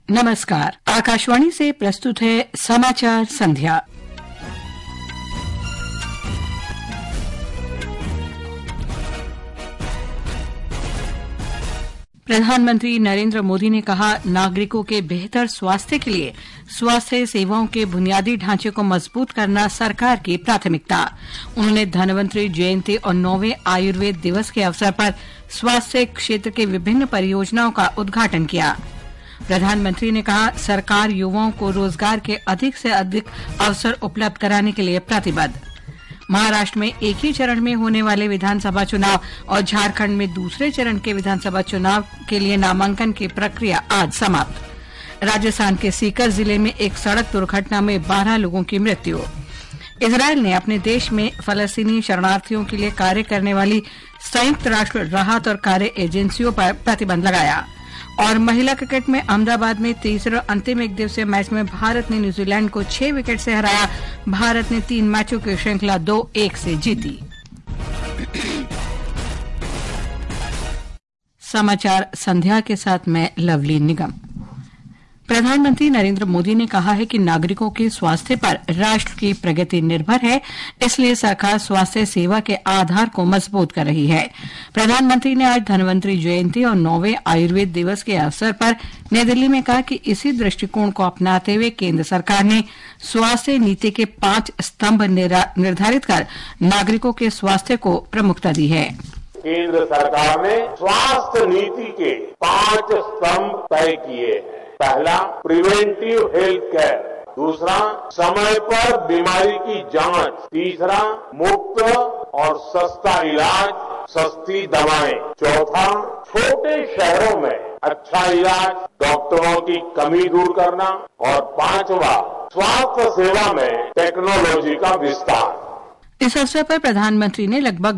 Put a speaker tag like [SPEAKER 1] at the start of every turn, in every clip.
[SPEAKER 1] नमस्कार, आकाशवाणी से प्रस्तुत है समाचार संध्या। प्रधानमंत्री नरेंद्र मोदी ने कहा, नागरिकों के बेहतर स्वास्थ्य के लिए स्वास्थ्य सेवाओं के बुनियादी ढांचे को मजबूत करना सरकार की प्राथमिकता। उन्होंने धन्वंतरि जयंती और 9वें आयुर्वेद दिवस के अवसर पर स्वास्थ्य क्षेत्र के विभिन्न परियोजनाओं का उद्घाटन किया। प्रधानमंत्री ने कहा, सरकार युवाओं को रोजगार के अधिक से अधिक अवसर उपलब्ध कराने के लिए प्रतिबद्ध। महाराष्ट्र में एक ही चरण में होने वाले विधानसभा चुनाव और झारखंड में दूसरे चरण के विधानसभा चुनाव के लिए नामांकन की प्रक्रिया आज समाप्त। राजस्थान के सीकर जिले में एक सड़क दुर्घटना में 12 लोगों की मृत्यु। इजरायल ने अपने देश में फलस्तीनी शरणार्थियों के लिए कार्य करने वाली संयुक्त राष्ट्र राहत और कार्य एजेंसियों पर प्रतिबंध लगाया। और महिला क्रिकेट में अहमदाबाद में तीसरे अंतिम एक दिवसीय मैच में भारत ने न्यूजीलैंड को 6 विकेट से हराया। भारत ने 3 मैचों की श्रृंखला 2-1 से जीती। समाचार संध्या के साथ मैं लवली निगम। प्रधानमंत्री नरेंद्र मोदी ने कहा है कि नागरिकों के स्वास्थ्य पर राष्ट्र की प्रगति निर्भर है, इसलिए सरकार स्वास्थ्य सेवा के आधार को मजबूत कर रही है। प्रधानमंत्री ने आज धन्वंतरि जयंती और 9वें आयुर्वेद दिवस के अवसर पर नई दिल्ली में कहा कि इसी दृष्टिकोण को अपनाते हुए केंद्र सरकार ने स्वास्थ्य नीति के 5 स्तंभ निर्धारित कर नागरिकों के स्वास्थ्य को प्रमुखता दी है।
[SPEAKER 2] केंद्र सरकार ने स्वास्थ्य नीति के 5 स्तंभ तय किए हैं। पहला, प्रिवेंटिव हेल्थ केयर। दूसरा, समय पर बीमारी की जांच। तीसरा, मुफ्त और सस्ता इलाज, सस्ती दवाएं। चौथा, छोटे शहरों में अच्छा इलाज, डॉक्टरों की कमी दूर करना। और 5वां, स्वास्थ्य सेवा में टेक्नोलॉजी का विस्तार।
[SPEAKER 1] इस अवसर पर प्रधानमंत्री ने लगभग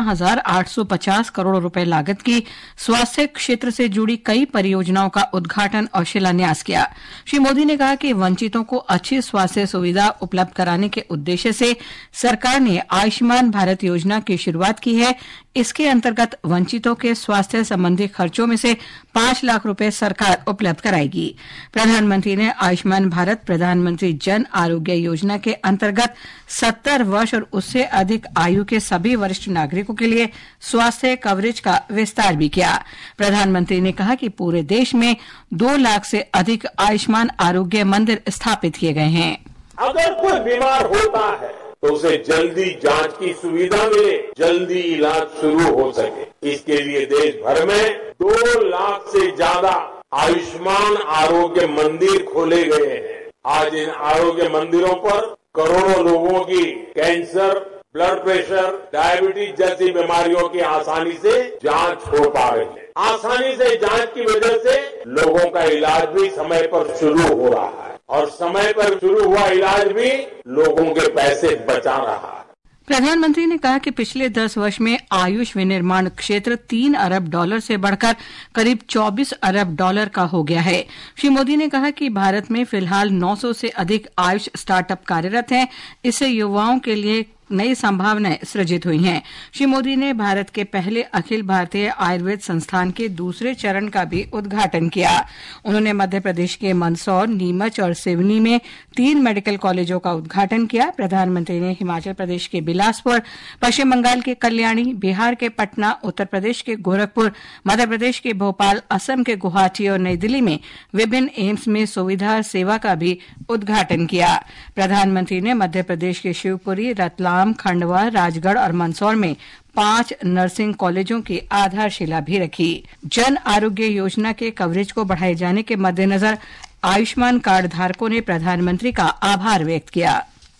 [SPEAKER 1] 12,850 करोड़ रुपए लागत की स्वास्थ्य क्षेत्र से जुड़ी कई परियोजनाओं का उद्घाटन और शिलान्यास किया। श्री मोदी ने कहा कि वंचितों को अच्छी स्वास्थ्य सुविधा उपलब्ध कराने के उद्देश्य से सरकार ने आयुष्मान भारत योजना की शुरुआत की है। इसके अंतर्गत वंचितों के स्वास्थ्य संबंधी खर्चों में से 5 लाख रुपए सरकार उपलब्ध कराएगी। प्रधानमंत्री ने आयुष्मान भारत प्रधानमंत्री जन आरोग्य योजना के अंतर्गत 70 वर्ष और उससे अधिक आयु के सभी वरिष्ठ नागरिकों के लिए स्वास्थ्य कवरेज का विस्तार भी किया। प्रधानमंत्री ने कहा कि पूरे देश में 2 लाख से अधिक आयुष्मान आरोग्य मंदिर स्थापित किए गए हैं।
[SPEAKER 2] अगर कोई बीमार होता है तो उसे जल्दी जांच की सुविधा मिले, जल्दी इलाज शुरू हो सके। इसके लिए देश भर में 2 लाख से ज्यादा आयुष्मान आरोग्य मंदिर खोले गए हैं। आज इन आरोग्य मंदिरों पर करोड़ों लोगों की कैंसर, ब्लड प्रेशर, डायबिटीज जैसी बीमारियों की आसानी से जांच हो पा रही है। आसानी से जांच की वजह से लोगों का इलाज भी समय पर शुरू हो रहा है और समय पर शुरू हुआ इलाज भी लोगों के पैसे बचा रहा है।
[SPEAKER 1] प्रधानमंत्री ने कहा कि पिछले 10 वर्ष में आयुष विनिर्माण क्षेत्र $3 अरब से बढ़कर करीब $24 अरब का हो गया है। श्री मोदी ने कहा कि भारत में फिलहाल 900 से अधिक आयुष स्टार्टअप कार्यरत हैं। इससे युवाओं के लिए नई संभावनाएं सृजित हुई हैं। श्री मोदी ने भारत के पहले अखिल भारतीय आयुर्वेद संस्थान के दूसरे चरण का भी उद्घाटन किया। उन्होंने मध्य प्रदेश के मंदसौर, नीमच और सिवनी में 3 मेडिकल कॉलेजों का उद्घाटन किया। प्रधानमंत्री ने हिमाचल प्रदेश के बिलासपुर, पश्चिम बंगाल के कल्याणी, बिहार के पटना, उत्तर प्रदेश के गोरखपुर, मध्य प्रदेश के भोपाल, असम के गुवाहाटी और नई दिल्ली में विभिन्न एम्स में सुविधा सेवा का भी उद्घाटन किया। प्रधानमंत्री ने मध्य प्रदेश के शिवपुरी, रतलाम, खंडवा, राजगढ़ और मंदसौर में 5 नर्सिंग कॉलेजों की आधारशिला भी रखी। जन आरोग्य योजना के कवरेज को बढ़ाए जाने के मद्देनजर आयुष्मान कार्ड धारकों ने प्रधानमंत्री का आभार व्यक्त किया।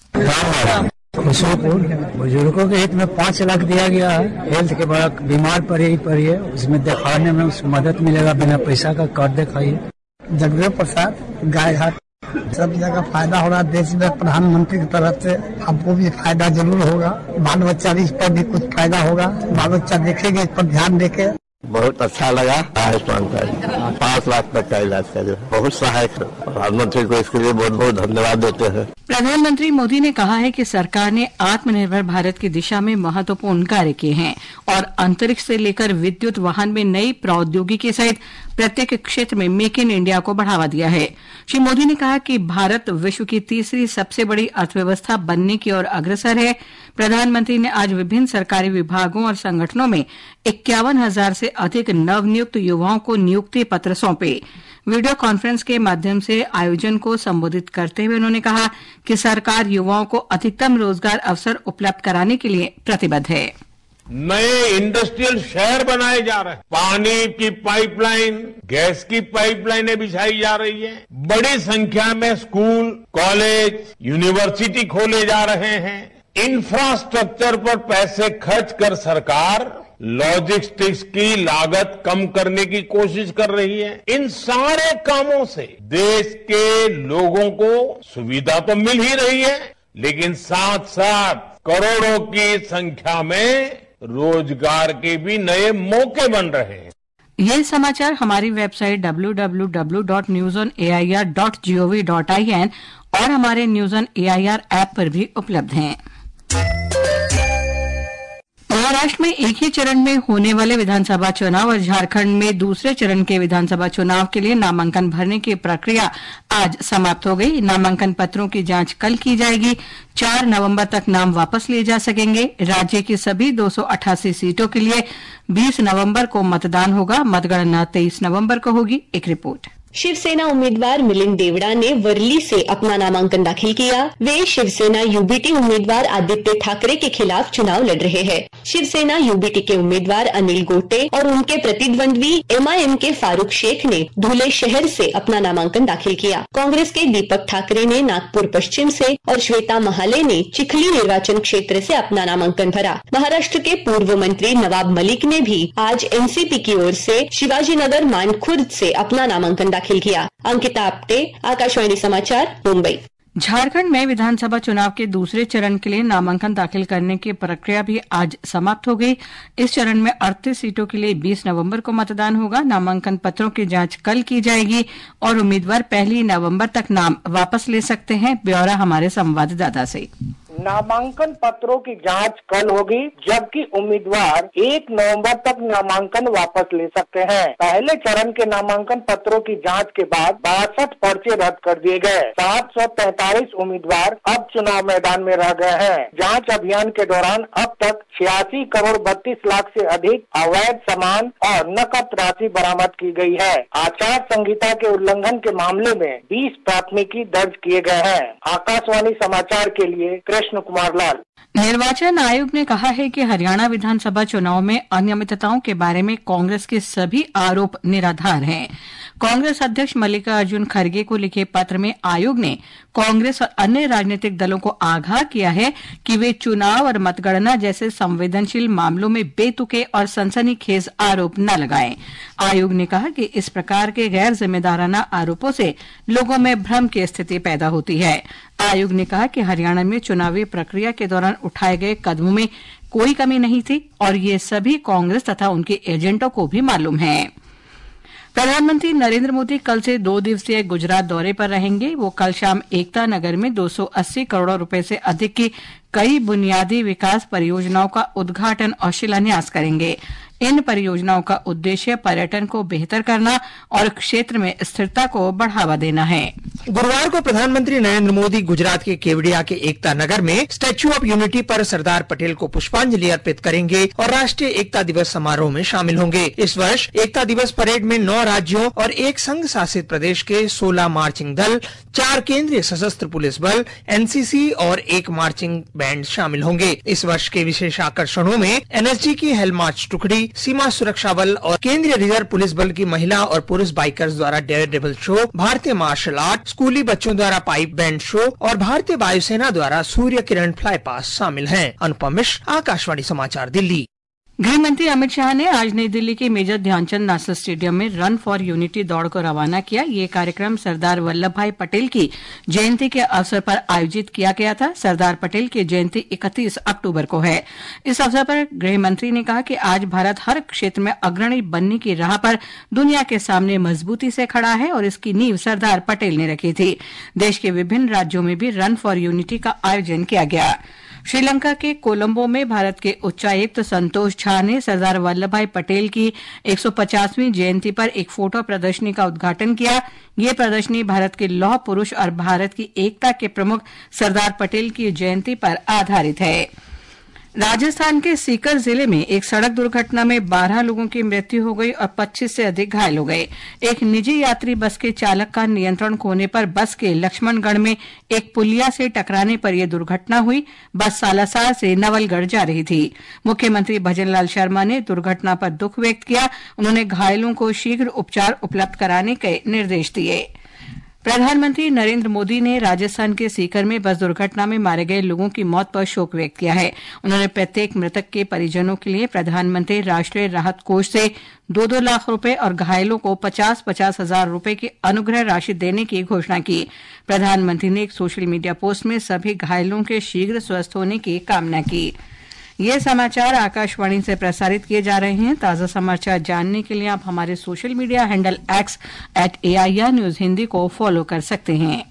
[SPEAKER 3] बुजुर्गों के हित में 5 लाख दिया गया है। हेल्थ के बाद बीमार पड़िए उसमें दिखाने में उसको मदद मिलेगा, बिना पैसा का कार्ड दिखाइए।
[SPEAKER 4] जगदेव प्रसाद, गाय घाट, सब जगह फायदा हो रहा है। देश में प्रधानमंत्री की तरफ से हमको भी फायदा जरूर होगा। बाल बच्चा भी इस पर भी कुछ फायदा होगा। बाल बच्चा देखेंगे, इस पर ध्यान देके।
[SPEAKER 5] बहुत अच्छा लगा। आयुष्मान कार्ड 5 लाख तक का इलाज का जो बहुत सहायक है। प्रधानमंत्री को इसके लिए बहुत बहुत धन्यवाद देते हैं।
[SPEAKER 1] प्रधानमंत्री मोदी ने कहा है कि सरकार ने आत्मनिर्भर भारत की दिशा में महत्वपूर्ण कार्य किए हैं और अंतरिक्ष से लेकर विद्युत वाहन में नई प्रौद्योगिकी सहित प्रत्येक क्षेत्र में मेक इन इंडिया को बढ़ावा दिया है। श्री मोदी ने कहा कि भारत विश्व की तीसरी सबसे बड़ी अर्थव्यवस्था बनने की ओर अग्रसर है। प्रधानमंत्री ने आज विभिन्न सरकारी विभागों और संगठनों में 51,000 से अधिक नवनियुक्त युवाओं को नियुक्ति पत्र सौंपे। वीडियो कॉन्फ्रेंस के माध्यम से आयोजन को संबोधित करते हुए उन्होंने कहा कि सरकार युवाओं को अधिकतम रोजगार अवसर उपलब्ध कराने के लिए प्रतिबद्ध है।
[SPEAKER 2] नए इंडस्ट्रियल शहर बनाए जा रहे हैं, पानी की पाइपलाइन, गैस की पाइपलाइनें बिछाई जा रही है, बड़ी संख्या में स्कूल, कॉलेज, यूनिवर्सिटी खोले जा रहे हैं। इंफ्रास्ट्रक्चर पर पैसे खर्च कर सरकार लॉजिस्टिक्स की लागत कम करने की कोशिश कर रही है। इन सारे कामों से देश के लोगों को सुविधा तो मिल ही रही है, लेकिन साथ साथ करोड़ों की संख्या में रोजगार के भी नए मौके बन रहे हैं।
[SPEAKER 1] ये समाचार हमारी वेबसाइट www.newsonair.gov.in और हमारे न्यूज ऑन एआईआर ऐप पर भी उपलब्ध हैं। महाराष्ट्र में एक ही चरण में होने वाले विधानसभा चुनाव और झारखंड में दूसरे चरण के विधानसभा चुनाव के लिए नामांकन भरने की प्रक्रिया आज समाप्त हो गई। नामांकन पत्रों की जांच कल की जाएगी। 4 नवंबर तक नाम वापस लिए जा सकेंगे। राज्य की सभी 288 सीटों के लिए 20 नवंबर को मतदान होगा। मतगणना 23 नवंबर को होगी। एक रिपोर्ट।
[SPEAKER 6] शिवसेना उम्मीदवार मिलिंद देवड़ा ने वर्ली से अपना नामांकन दाखिल किया। वे शिवसेना यूबीटी उम्मीदवार आदित्य ठाकरे के खिलाफ चुनाव लड़ रहे हैं। शिवसेना यूबीटी के उम्मीदवार अनिल गोटे और उनके प्रतिद्वंद्वी एमआईएम के फारूक शेख ने धुले शहर से अपना नामांकन दाखिल किया। कांग्रेस के दीपक ठाकरे ने नागपुर पश्चिम से और श्वेता महाले ने चिखली निर्वाचन क्षेत्र से अपना नामांकन भरा। महाराष्ट्र के पूर्व मंत्री नवाब मलिक ने भी आज एनसीपी की ओर से शिवाजीनगर मानखुर्द से अपना नामांकन दाखिल किया। अंकिता आप्टे, आकाशवाणी समाचार, मुंबई।
[SPEAKER 1] झारखंड में विधानसभा चुनाव के दूसरे चरण के लिए नामांकन दाखिल करने की प्रक्रिया भी आज समाप्त हो गई। इस चरण में 38 सीटों के लिए 20 नवंबर को मतदान होगा। नामांकन पत्रों की जांच कल की जाएगी और उम्मीदवार 1 नवंबर तक नाम वापस ले सकते हैं। ब्यौरा हमारे संवाददाता से।
[SPEAKER 7] नामांकन पत्रों की जांच कल होगी, जबकि उम्मीदवार 1 नवंबर तक नामांकन वापस ले सकते हैं। पहले चरण के नामांकन पत्रों की जांच के बाद 62 पर्चे रद्द कर दिए गए। 743 उम्मीदवार अब चुनाव मैदान में रह गए हैं। जांच अभियान के दौरान अब तक 86 करोड़ 32 लाख से अधिक अवैध सामान और नकद राशि बरामद की गई है। आचार संहिता के उल्लंघन के मामले में 20 प्राथमिकी दर्ज किए गए हैं। आकाशवाणी समाचार के लिए कृष्ण कुमार लाल।
[SPEAKER 1] निर्वाचन आयोग ने कहा है कि हरियाणा विधानसभा चुनाव में अनियमितताओं के बारे में कांग्रेस के सभी आरोप निराधार हैं। कांग्रेस अध्यक्ष मल्लिकार्जुन खड़गे को लिखे पत्र में आयोग ने कांग्रेस और अन्य राजनीतिक दलों को आगाह किया है कि वे चुनाव और मतगणना जैसे संवेदनशील मामलों में बेतुके और सनसनीखेज आरोप न लगाएं। आयोग ने कहा कि इस प्रकार के गैर जिम्मेदाराना आरोपों से लोगों में भ्रम की स्थिति पैदा होती है। आयोग ने कहा कि हरियाणा में चुनावी प्रक्रिया के दौरान उठाए गए कदमों में कोई कमी नहीं थी और ये सभी कांग्रेस तथा उनके एजेंटों को भी मालूम है। प्रधानमंत्री नरेंद्र मोदी कल से 2 दिवसीय गुजरात दौरे पर रहेंगे। वो कल शाम एकता नगर में 280 करोड़ रुपए से अधिक की कई बुनियादी विकास परियोजनाओं का उद्घाटन और शिलान्यास करेंगे। इन परियोजनाओं का उद्देश्य पर्यटन को बेहतर करना और क्षेत्र में स्थिरता को बढ़ावा देना है।
[SPEAKER 8] गुरुवार को प्रधानमंत्री नरेंद्र मोदी गुजरात के केवड़िया के एकता नगर में स्टैच्यू ऑफ यूनिटी पर सरदार पटेल को पुष्पांजलि अर्पित करेंगे और राष्ट्रीय एकता दिवस समारोह में शामिल होंगे। इस वर्ष एकता दिवस परेड में 9 राज्यों और 1 संघ शासित प्रदेश के 16 मार्चिंग दल, 4 केंद्रीय सशस्त्र पुलिस बल, एनसीसी और 1 मार्चिंग बैंड शामिल होंगे। इस वर्ष के विशेष आकर्षणों में एनएसजी की हेल मार्च टुकड़ी, सीमा सुरक्षा बल और केंद्रीय रिजर्व पुलिस बल की महिला और पुरुष बाइकर्स द्वारा डेयर डेविल शो, भारतीय मार्शल आर्ट, स्कूली बच्चों द्वारा पाइप बैंड शो और भारतीय वायुसेना द्वारा सूर्य किरण फ्लाई पास शामिल हैं। अनुपम मिश्र, आकाशवाणी समाचार, दिल्ली।
[SPEAKER 1] गृह मंत्री अमित शाह ने आज नई दिल्ली के मेजर ध्यानचंद नेशनल स्टेडियम में रन फॉर यूनिटी दौड़ को रवाना किया। ये कार्यक्रम सरदार वल्लभ भाई पटेल की जयंती के अवसर पर आयोजित किया गया था। सरदार पटेल की जयंती 31 अक्टूबर को है। इस अवसर पर गृह मंत्री ने कहा कि आज भारत हर क्षेत्र में अग्रणी बनने की राह पर दुनिया के सामने मजबूती से खड़ा है और इसकी नींव सरदार पटेल ने रखी थी। देश के विभिन्न राज्यों में भी रन फॉर यूनिटी का आयोजन किया गया। श्रीलंका के कोलंबो में भारत के उच्चायुक्त संतोष झा ने सरदार वल्लभ भाई पटेल की 150वीं जयंती पर एक फोटो प्रदर्शनी का उद्घाटन किया। ये प्रदर्शनी भारत के लौह पुरुष और भारत की एकता के प्रमुख सरदार पटेल की जयंती पर आधारित है। राजस्थान के सीकर जिले में एक सड़क दुर्घटना में 12 लोगों की मृत्यु हो गई और 25 से अधिक घायल हो गए। एक निजी यात्री बस के चालक का नियंत्रण खोने पर बस के लक्ष्मणगढ़ में एक पुलिया से टकराने पर यह दुर्घटना हुई। बस सालासर से नवलगढ़ जा रही थी। मुख्यमंत्री भजनलाल शर्मा ने दुर्घटना पर दुख व्यक्त किया। उन्होंने घायलों को शीघ्र उपचार उपलब्ध कराने के निर्देश दिए। प्रधानमंत्री नरेंद्र मोदी ने राजस्थान के सीकर में बस दुर्घटना में मारे गए लोगों की मौत पर शोक व्यक्त किया है। उन्होंने प्रत्येक मृतक के परिजनों के लिए प्रधानमंत्री राष्ट्रीय राहत कोष से 2-2 लाख रुपए और घायलों को 50-50 हजार रुपए की अनुग्रह राशि देने की घोषणा की। प्रधानमंत्री ने एक सोशल मीडिया पोस्ट में सभी घायलों के शीघ्र स्वस्थ होने की कामना की। ये समाचार आकाशवाणी से प्रसारित किए जा रहे हैं। ताजा समाचार जानने के लिए आप हमारे social media handle @AIR news Hindi को फॉलो कर सकते हैं।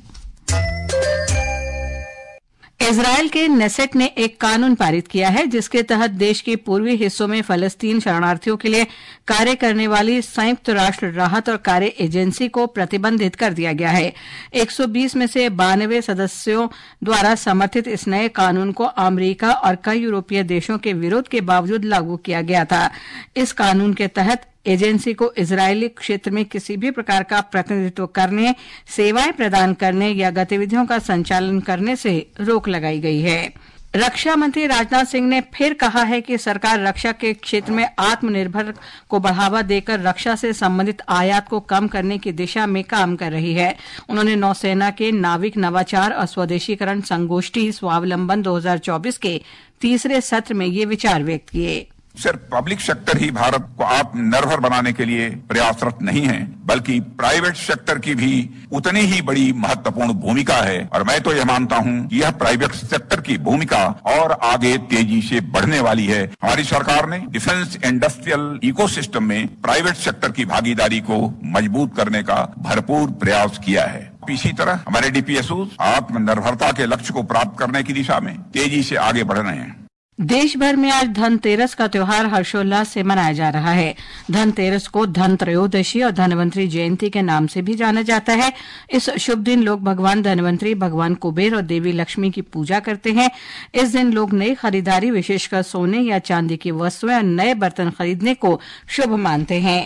[SPEAKER 1] इजरायल के नेसेट ने एक कानून पारित किया है जिसके तहत देश के पूर्वी हिस्सों में फलस्तीन शरणार्थियों के लिए कार्य करने वाली संयुक्त राष्ट्र राहत और कार्य एजेंसी को प्रतिबंधित कर दिया गया है। 120 में से 92 सदस्यों द्वारा समर्थित इस नए कानून को अमेरिका और कई यूरोपीय देशों के विरोध के बावजूद लागू किया गया था। इस कानून के तहत एजेंसी को इजरायली क्षेत्र में किसी भी प्रकार का प्रतिनिधित्व करने, सेवाएं प्रदान करने या गतिविधियों का संचालन करने से रोक लगाई गई है। रक्षा मंत्री राजनाथ सिंह ने फिर कहा है कि सरकार रक्षा के क्षेत्र में आत्मनिर्भर को बढ़ावा देकर रक्षा से संबंधित आयात को कम करने की दिशा में काम कर रही है। उन्होंने नौसेना के नाविक नवाचार और स्वदेशीकरण संगोष्ठी स्वावलंबन 2024 के तीसरे सत्र में ये विचार व्यक्त किए।
[SPEAKER 9] सिर्फ पब्लिक सेक्टर ही भारत को आत्मनिर्भर बनाने के लिए प्रयासरत नहीं है, बल्कि प्राइवेट सेक्टर की भी उतनी ही बड़ी महत्वपूर्ण भूमिका है। और मैं तो यह मानता हूं कि यह प्राइवेट सेक्टर की भूमिका और आगे तेजी से बढ़ने वाली है। हमारी सरकार ने डिफेंस इंडस्ट्रियल इकोसिस्टम में प्राइवेट सेक्टर की भागीदारी को मजबूत करने का भरपूर प्रयास किया है। इसी तरह हमारे डीपीएसओ आत्मनिर्भरता के लक्ष्य को प्राप्त करने की दिशा में तेजी से आगे बढ़ रहे हैं।
[SPEAKER 1] देश भर में आज धनतेरस का त्योहार हर्षोल्लास से मनाया जा रहा है। धनतेरस को धन त्रयोदशी और धनवंतरी जयंती के नाम से भी जाना जाता है। इस शुभ दिन लोग भगवान धनवंतरी, भगवान कुबेर और देवी लक्ष्मी की पूजा करते हैं। इस दिन लोग नई खरीदारी, विशेषकर सोने या चांदी की वस्तुएं और नए बर्तन खरीदने को शुभ मानते हैं।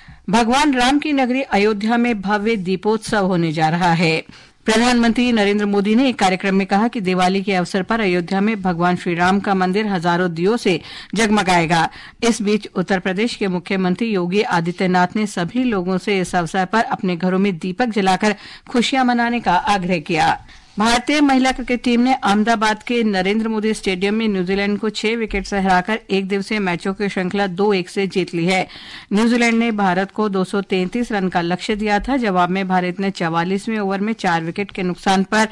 [SPEAKER 1] भगवान राम की नगरी अयोध्या में भव्य दीपोत्सव होने जा रहा है। प्रधानमंत्री नरेंद्र मोदी ने एक कार्यक्रम में कहा कि दिवाली के अवसर पर अयोध्या में भगवान श्री राम का मंदिर हजारों दियों से जगमगाएगा। इस बीच उत्तर प्रदेश के मुख्यमंत्री योगी आदित्यनाथ ने सभी लोगों से इस अवसर पर अपने घरों में दीपक जलाकर खुशियां मनाने का आग्रह किया। भारतीय महिला क्रिकेट टीम ने अहमदाबाद के नरेंद्र मोदी स्टेडियम में न्यूजीलैंड को 6 विकेट से हराकर एक दिवसीय मैचों की श्रृंखला 2-1 से जीत ली है। न्यूजीलैंड ने भारत को 233 रन का लक्ष्य दिया था। जवाब में भारत ने 44वें ओवर में 4 विकेट के नुकसान पर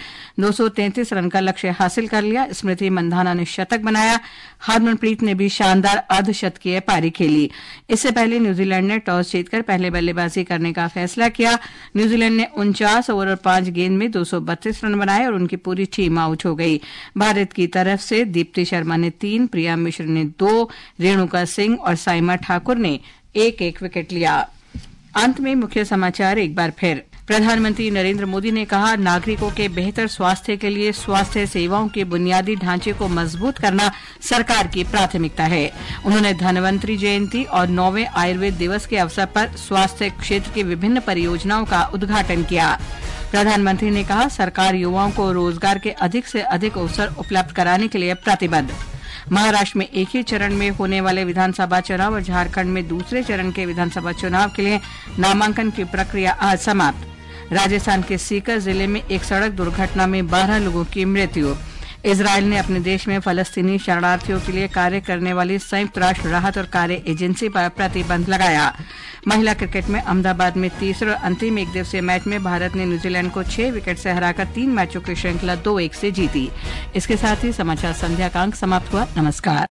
[SPEAKER 1] 233 रन का लक्ष्य हासिल कर लिया। स्मृति मंधाना ने शतक बनाया। हरमनप्रीत ने भी शानदार अर्धशतकीय पारी खेली। इससे पहले न्यूजीलैंड ने टॉस जीतकर पहले बल्लेबाजी करने का फैसला किया। न्यूजीलैंड ने 49 ओवर और 5 गेंद में 232 रन बनाए और उनकी पूरी टीम आउट हो गई। भारत की तरफ से दीप्ति शर्मा ने 3, प्रिया मिश्र ने 2, रेणुका सिंह और साइमा ठाकुर ने 1-1 विकेट लिया। अंत में मुख्य समाचार एक बार फिर। प्रधानमंत्री नरेंद्र मोदी ने कहा, नागरिकों के बेहतर स्वास्थ्य के लिए स्वास्थ्य सेवाओं के बुनियादी ढांचे को मजबूत करना सरकार की प्राथमिकता है। उन्होंने धनवंतरी जयंती और 9वें आयुर्वेद दिवस के अवसर पर स्वास्थ्य क्षेत्र की विभिन्न परियोजनाओं का उद्घाटन किया। प्रधानमंत्री ने कहा, सरकार युवाओं को रोजगार के अधिक से अधिक अवसर उपलब्ध कराने के लिए प्रतिबद्ध। महाराष्ट्र में एक ही चरण में होने वाले विधानसभा चुनाव और झारखंड में दूसरे चरण के विधानसभा चुनाव के लिए नामांकन की प्रक्रिया आज समाप्त। राजस्थान के सीकर जिले में एक सड़क दुर्घटना में 12 लोगों की मृत्यु। इजरायल ने अपने देश में फलस्तीनी शरणार्थियों के लिए कार्य करने वाली संयुक्त राष्ट्र राहत और कार्य एजेंसी पर प्रतिबंध लगाया। महिला क्रिकेट में अहमदाबाद में तीसरे और अंतिम एक दिवसीय मैच में भारत ने न्यूजीलैंड को 6 विकेट से हराकर 3 मैचों की श्रृंखला 2-1 से जीती। इसके साथ ही समाचार संध्या का अंक समाप्त हुआ। नमस्कार।